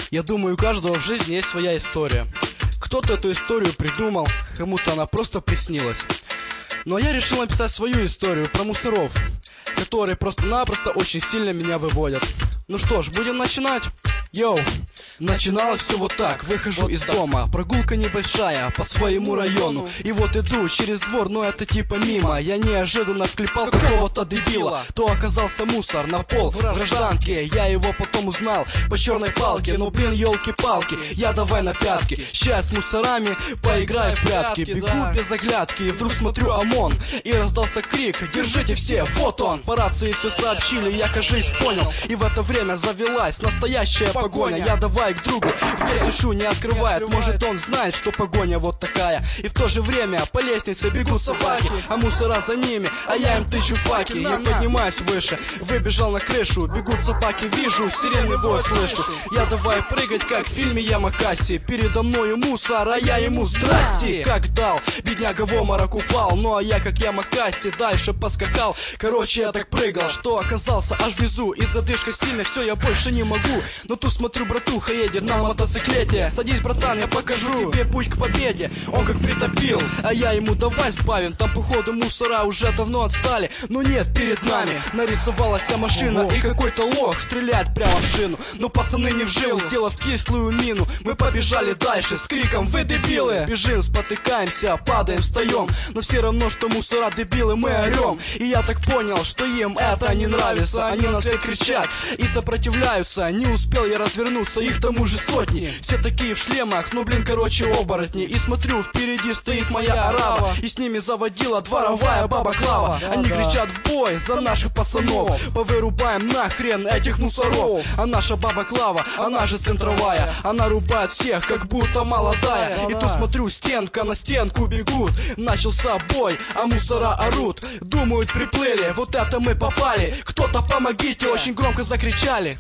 Я думаю, у каждого в жизни есть своя история. Кто-то эту историю придумал, кому-то она просто приснилась. Но я решил написать свою историю про мусоров, которые просто-напросто очень сильно меня выводят. Ну что ж, будем начинать? Йоу! Начиналось все вот так, выхожу из дома, прогулка небольшая по своему району. И вот иду через двор, но это типа мимо. Я неожиданно вклепал какого-то дебила. То оказался мусор на пол в гражданке. Я его потом узнал по черной палке. Но блин, елки-палки, я давай на пятки. Щас с мусорами поиграю в прятки. Бегу без оглядки, и вдруг смотрю ОМОН. И раздался крик: держите все, вот он. По рации все сообщили, я кажись понял. И в это время завелась настоящая погоня. Я давай к другу, в дверь стучу, не открывает. Может, он знает, что погоня вот такая. И в то же время по лестнице бегут собаки, а мусора за ними, а я им тычу факи. Я поднимаюсь выше, выбежал на крышу. Бегут собаки, вижу, сирены вой слышу. Я давай прыгать, как в фильме Ямакаси. Передо мною мусор, а я ему здрасте. Как дал, бедняга в обморок упал. Ну а я, как Ямакаси, дальше поскакал. Короче, я так прыгал, что оказался аж внизу. И задышка сильная, все, я больше не могу. Но тут смотрю, братуха едет на мотоциклете. Садись, братан, я покажу тебе путь к победе. Он как притопил, а я ему давай сбавим. Там походу мусора уже давно отстали. Но нет, перед нами нарисовалась вся машина. И какой-то лох стреляет прямо в шину. Но пацаны не в жилу, сделав кислую мину, мы побежали дальше с криком: вы дебилы! Бежим, спотыкаемся, падаем, встаем. Но все равно, что мусора дебилы, мы орем. И я так понял, что им это не нравится. Они на все кричат и сопротивляются. Не успел я развернуться, их тому же сотни. Все такие в шлемах, ну блин, короче, оборотни. И смотрю, впереди стоит моя арава, и с ними заводила дворовая баба Клава. Они кричат в бой за наших пацанов. Повырубаем нахрен этих мусоров. А наша баба Клава, она же центровая, она рубает всех, как будто молодая. И тут смотрю, стенка на стенку бегут. Начался бой, а мусора орут. Думают, приплыли, вот это мы попали. Кто-то помогите, очень громко закричали.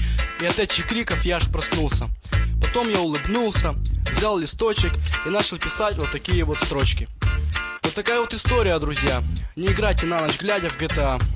И от этих криков я аж проснулся. Потом я улыбнулся, взял листочек и начал писать вот такие вот строчки. Вот такая вот история, друзья. Не играйте на ночь глядя в GTA.